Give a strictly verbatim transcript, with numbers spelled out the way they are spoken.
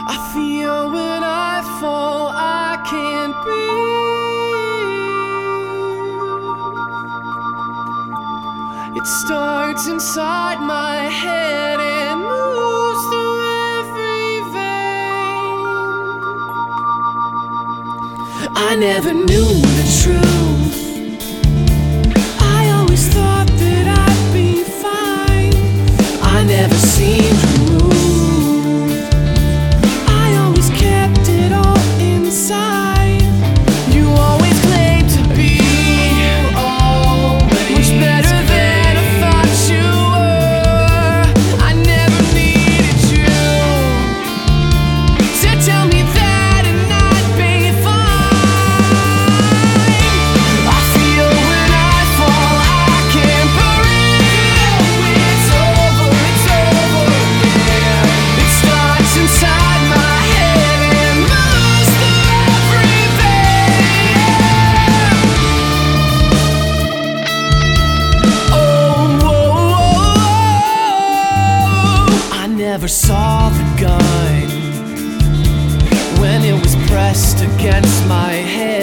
I feel when I fall, I can't breathe. It starts inside my head and moves through every vein. I never knew the truth. I always thought that I'd be fine. I never seemed removed. I always kept it all inside. You always claimed to be much better than I thought you were. I never needed you to tell me that and I'd be fine. I feel when I fall, I can't breathe. It's over, it's over, yeah. It starts inside my head and moves through every vein. Oh, whoa, whoa. I never saw the gun when it was pressed against my head.